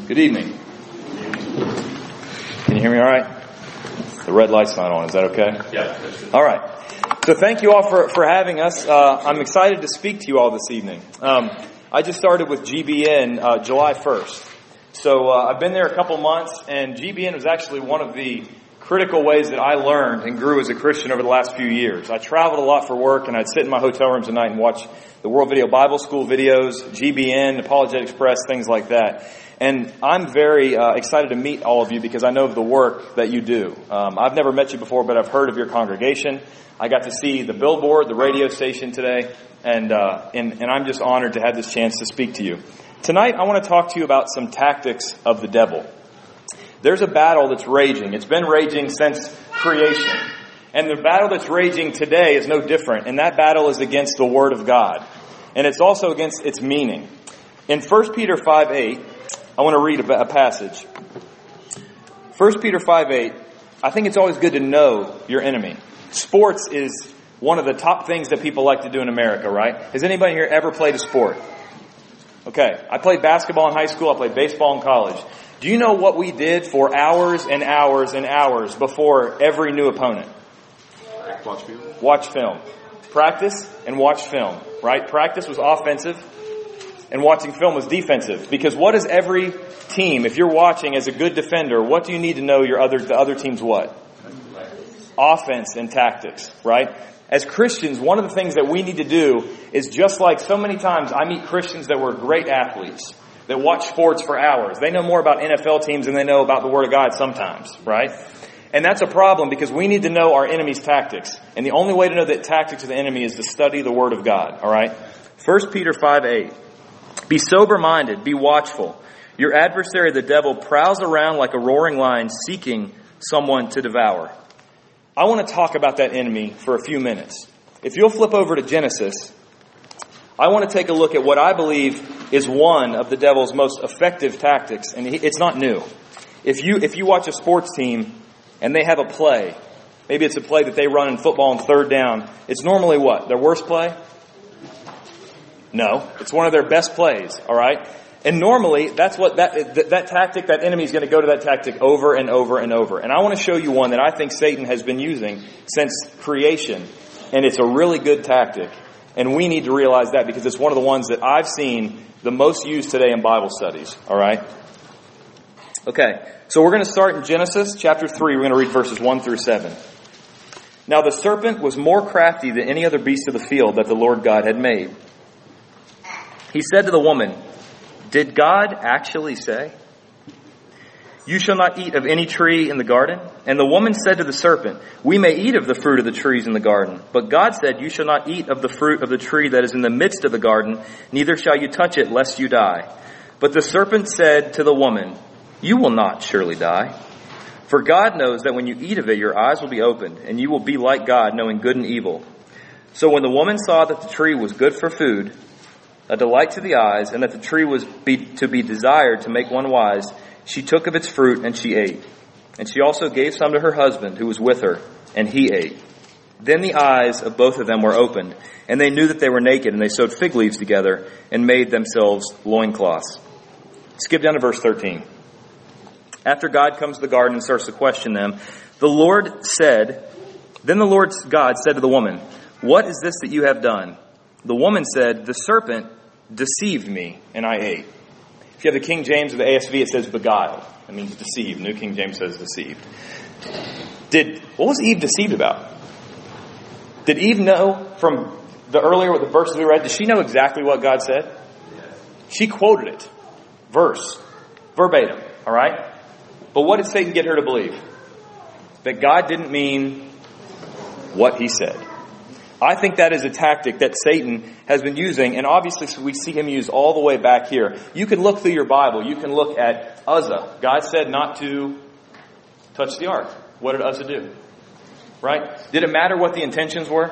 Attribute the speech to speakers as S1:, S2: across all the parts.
S1: Good evening. Can you hear me all right? The red light's not on. Is that okay?
S2: Yeah.
S1: All right. So thank you all for having us. I'm excited to speak to you all this evening. I just started with GBN July 1st. So I've been there a couple months, and GBN was actually one of the critical ways that I learned and grew as a Christian over the last few years. I traveled a lot for work, and I'd sit in my hotel rooms at night and watch the World Video Bible School videos, GBN, Apologetics Press, things like that. And I'm very excited to meet all of you because I know of the work that you do. I've never met you before, but I've heard of your congregation. I got to see the billboard, the radio station today, and I'm just honored to have this chance to speak to you. Tonight, I want to talk to you about some tactics of the devil. There's a battle that's raging. It's been raging since creation. And the battle that's raging today is no different. And that battle is against the Word of God. And it's also against its meaning. In 1 Peter 5:8, I want to read a passage. 1 Peter 5:8, I think it's always good to know your enemy. Sports is one of the top things that people like to do in America, right? Has anybody here ever played a sport? Okay, I played basketball in high school. I played baseball in college. Do you know what we did for hours and hours and hours before every new opponent?
S2: Watch film.
S1: Watch film. Practice and watch film, right? Practice was offensive and watching film was defensive. Because what is every team, if you're watching as a good defender, what do you need to know the other team's what? Offense and tactics, right? As Christians, one of the things that we need to do is just like so many times I meet Christians that were great athletes, that watch sports for hours. They know more about NFL teams than they know about the Word of God sometimes, right? And that's a problem because we need to know our enemy's tactics. And the only way to know the tactics of the enemy is to study the Word of God, all right? 1 Peter 5:8. Be sober-minded, be watchful. Your adversary, the devil, prowls around like a roaring lion seeking someone to devour. I want to talk about that enemy for a few minutes. If you'll flip over to Genesis, I want to take a look at what I believe is one of the devil's most effective tactics, and it's not new. If you watch a sports team and they have a play, maybe it's a play that they run in football on third down, it's normally what? Their worst play? No, it's one of their best plays, all right? And normally, that's what that tactic, that enemy is going to go to that tactic over and over and over. And I want to show you one that I think Satan has been using since creation. And it's a really good tactic. And we need to realize that because it's one of the ones that I've seen the most used today in Bible studies. All right? Okay, so we're going to start in Genesis chapter 3. We're going to read verses 1 through 7. Now the serpent was more crafty than any other beast of the field that the Lord God had made. He said to the woman, did God actually say, you shall not eat of any tree in the garden? And the woman said to the serpent, we may eat of the fruit of the trees in the garden. But God said, you shall not eat of the fruit of the tree that is in the midst of the garden, neither shall you touch it, lest you die. But the serpent said to the woman, you will not surely die. For God knows that when you eat of it, your eyes will be opened, and you will be like God, knowing good and evil. So when the woman saw that the tree was good for food, a delight to the eyes, and that the tree was to be desired to make one wise, she took of its fruit and she ate. And she also gave some to her husband who was with her, and he ate. Then the eyes of both of them were opened, and they knew that they were naked, and they sewed fig leaves together and made themselves loincloths. Skip down to verse 13. After God comes to the garden and starts to question them, then the Lord God said to the woman, what is this that you have done? The woman said, the serpent deceived me, and I ate. If you have the King James or the ASV, it says beguiled. That means deceived. New King James says deceived. What was Eve deceived about? Did Eve know from the verses we read, did she know exactly what God said? She quoted it. Verbatim. All right? But what did Satan get her to believe? That God didn't mean what he said. I think that is a tactic that Satan has been using, and obviously we see him use all the way back here. You can look through your Bible. You can look at Uzzah. God said not to touch the ark. What did Uzzah do? Right? Did it matter what the intentions were?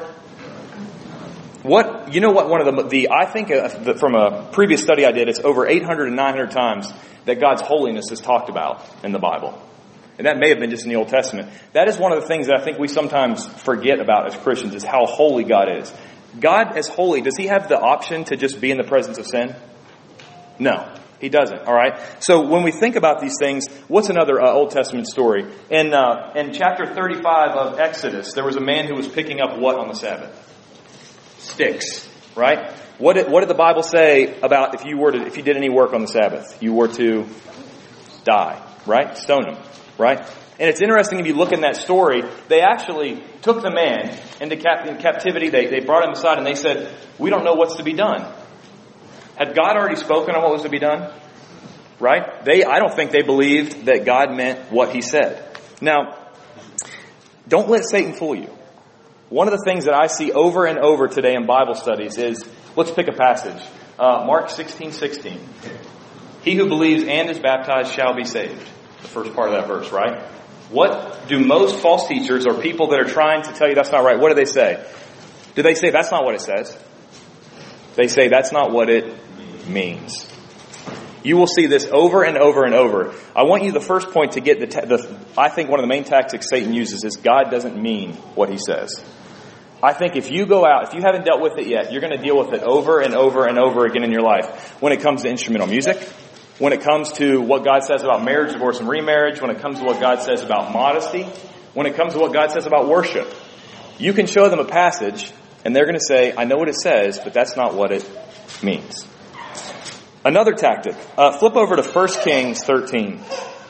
S1: I think from a previous study I did, it's over 800 and 900 times that God's holiness is talked about in the Bible. And that may have been just in the Old Testament. That is one of the things that I think we sometimes forget about as Christians is how holy God is. God as holy, does he have the option to just be in the presence of sin? No. He doesn't, all right? So when we think about these things, what's another Old Testament story? In chapter 35 of Exodus, there was a man who was picking up what on the Sabbath? Sticks, right? What did the Bible say about if you did any work on the Sabbath? You were to die, right? Stone him, right? And it's interesting if you look in that story, they actually took the man into captivity. They brought him aside and they said, we don't know what's to be done. Had God already spoken on what was to be done? Right? I don't think they believed that God meant what He said. Now, don't let Satan fool you. One of the things that I see over and over today in Bible studies is, let's pick a passage. Mark 16:16. He who believes and is baptized shall be saved. The first part of that verse, right? What do most false teachers or people that are trying to tell you that's not right, what do they say? Do they say that's not what it says? They say that's not what it means. You will see this over and over and over. I want you, the first point to get I think one of the main tactics Satan uses is God doesn't mean what He says. I think if you go out, if you haven't dealt with it yet, you're going to deal with it over and over and over again in your life. When it comes to instrumental music, when it comes to what God says about marriage, divorce, and remarriage, when it comes to what God says about modesty, when it comes to what God says about worship. You can show them a passage and they're going to say, I know what it says, but that's not what it means. Another tactic. Flip over to 1 Kings 13.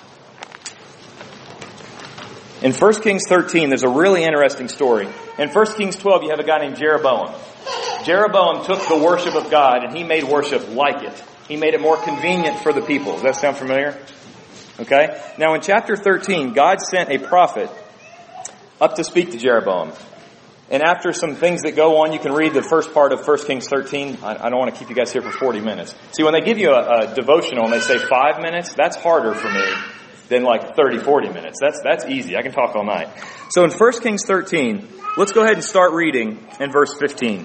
S1: In 1 Kings 13, there's a really interesting story. In 1 Kings 12, you have a guy named Jeroboam. Jeroboam took the worship of God and he made worship like it. He made it more convenient for the people. Does that sound familiar? Okay. Now in chapter 13, God sent a prophet up to speak to Jeroboam. And after some things that go on, you can read the first part of 1 Kings 13. I don't want to keep you guys here for 40 minutes. See, when they give you a devotional and they say 5 minutes, that's harder for me than like 30, 40 minutes. That's easy. I can talk all night. So in 1 Kings 13, let's go ahead and start reading in verse 15.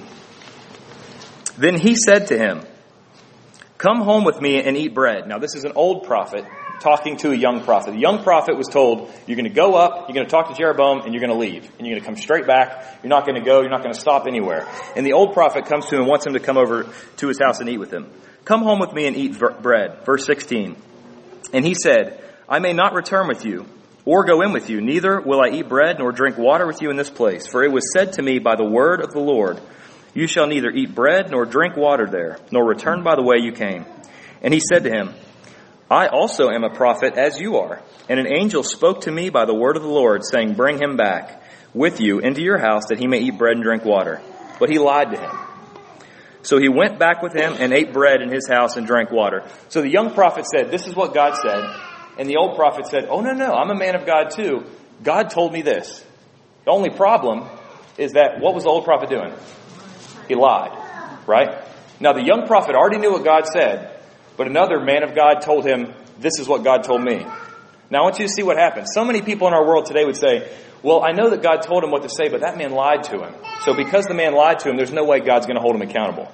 S1: Then he said to him, come home with me and eat bread. Now this is an old prophet talking to a young prophet. The young prophet was told, you're going to go up, you're going to talk to Jeroboam, and you're going to leave. And you're going to come straight back. You're not going to go, you're not going to stop anywhere. And the old prophet comes to him and wants him to come over to his house and eat with him. Come home with me and eat bread. Verse 16. And he said, I may not return with you, or go in with you, neither will I eat bread nor drink water with you in this place. For it was said to me by the word of the Lord, you shall neither eat bread nor drink water there, nor return by the way you came. And he said to him, I also am a prophet as you are. And an angel spoke to me by the word of the Lord, saying, bring him back with you into your house that he may eat bread and drink water. But he lied to him. So he went back with him and ate bread in his house and drank water. So the young prophet said, this is what God said. And the old prophet said, oh, no, I'm a man of God too. God told me this. The only problem is that what was the old prophet doing? He lied, right? Now the young prophet already knew what God said, but another man of God told him, this is what God told me. Now I want you to see what happens. So many people in our world today would say, well, I know that God told him what to say, but that man lied to him. So because the man lied to him, there's no way God's going to hold him accountable.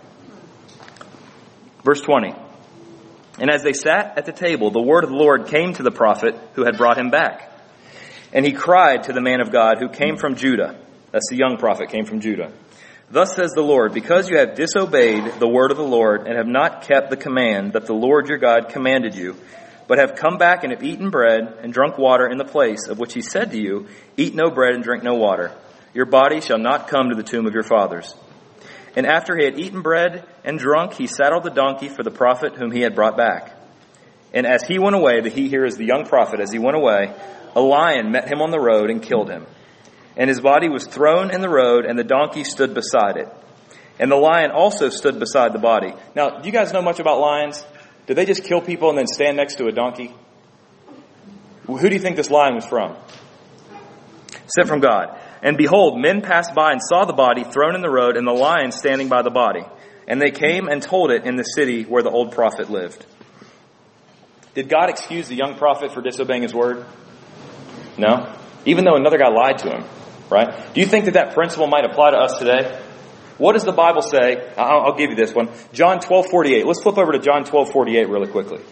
S1: Verse 20. And as they sat at the table, the word of the Lord came to the prophet who had brought him back. And he cried to the man of God who came from Judah. That's the young prophet, came from Judah. Thus says the Lord, because you have disobeyed the word of the Lord and have not kept the command that the Lord your God commanded you, but have come back and have eaten bread and drunk water in the place of which he said to you, eat no bread and drink no water. Your body shall not come to the tomb of your fathers. And after he had eaten bread and drunk, he saddled the donkey for the prophet whom he had brought back. And as he went away, here is the young prophet, as he went away, a lion met him on the road and killed him. And his body was thrown in the road, and the donkey stood beside it. And the lion also stood beside the body. Now, do you guys know much about lions? Did they just kill people and then stand next to a donkey? Who do you think this lion was from? Sent from God. And behold, men passed by and saw the body thrown in the road, and the lion standing by the body. And they came and told it in the city where the old prophet lived. Did God excuse the young prophet for disobeying his word? No. Even though another guy lied to him, right? Do you think that principle might apply to us today? What does the Bible say? I'll give you this one. John 12:48. Let's flip over to John 12:48 really quickly.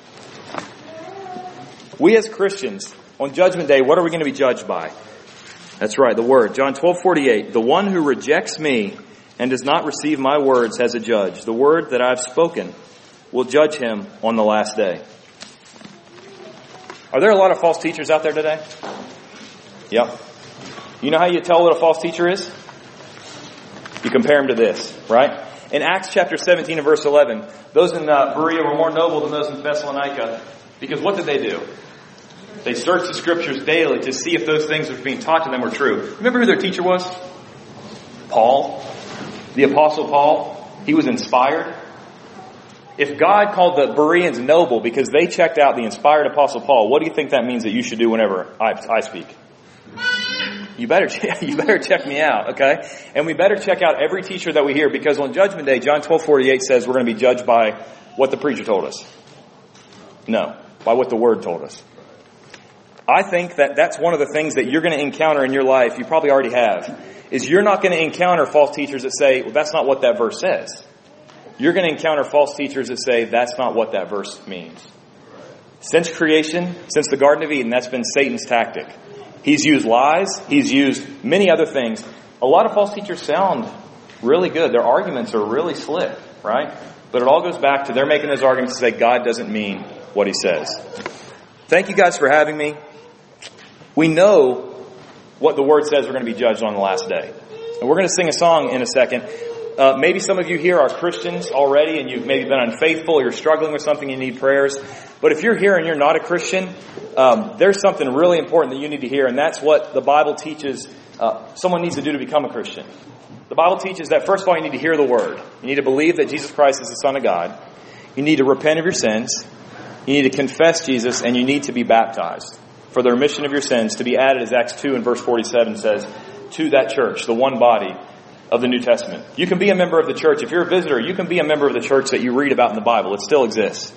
S1: We as Christians, on Judgment Day, what are we going to be judged by? That's right, the Word. John 12:48. The one who rejects me and does not receive my words has a judge. The word that I've spoken, will judge him on the last day. Are there a lot of false teachers out there today? Yep. You know how you tell what a false teacher is? You compare him to this, right? In Acts chapter 17 and verse 11, those in Berea were more noble than those in Thessalonica, because what did they do? They searched the scriptures daily to see if those things that were being taught to them were true. Remember who their teacher was? Paul. The Apostle Paul. He was inspired. If God called the Bereans noble because they checked out the inspired Apostle Paul, what do you think that means that you should do whenever I speak? You better check me out, okay? And we better check out every teacher that we hear, because on Judgment Day, John 12:48 says we're going to be judged by what the preacher told us. No, by what the Word told us. I think that that's one of the things that you're going to encounter in your life, you probably already have, is you're not going to encounter false teachers that say, well, that's not what that verse says. You're going to encounter false teachers that say, that's not what that verse means. Since creation, since the Garden of Eden, that's been Satan's tactic. He's used lies. He's used many other things. A lot of false teachers sound really good. Their arguments are really slick, right? But it all goes back to they're making those arguments to say God doesn't mean what He says. Thank you guys for having me. We know what the Word says we're going to be judged on the last day. And we're going to sing a song in a second. Maybe some of you here are Christians already and you've maybe been unfaithful or you're struggling with something, you need prayers. But if you're here and you're not a Christian, there's something really important that you need to hear, and that's what the Bible teaches someone needs to do to become a Christian. The Bible teaches that, first of all, you need to hear the Word. You need to believe that Jesus Christ is the Son of God. You need to repent of your sins. You need to confess Jesus, and you need to be baptized for the remission of your sins, to be added, as Acts 2 and verse 47 says, to that church, the one body of the New Testament. You can be a member of the church. If you're a visitor, you can be a member of the church that you read about in the Bible. It still exists.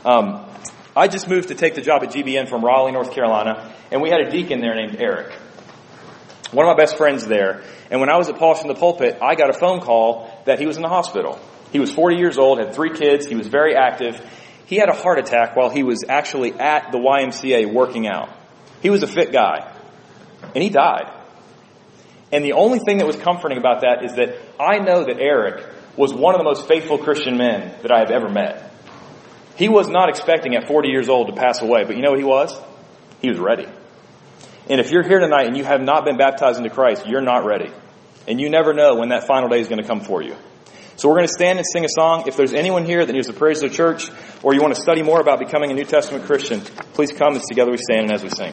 S1: I just moved to take the job at GBN from Raleigh, North Carolina, and we had a deacon there named Eric. One of my best friends there. And when I was at Polishing the Pulpit, I got a phone call that he was in the hospital. He was 40 years old, had 3 kids, he was very active. He had a heart attack while he was actually at the YMCA working out. He was a fit guy. And he died. And the only thing that was comforting about that is that I know that Eric was one of the most faithful Christian men that I have ever met. He was not expecting at 40 years old to pass away, but you know what he was? He was ready. And if you're here tonight and you have not been baptized into Christ, you're not ready. And you never know when that final day is going to come for you. So we're going to stand and sing a song. If there's anyone here that needs the prayers of the church, or you want to study more about becoming a New Testament Christian, please come as together we stand and as we sing.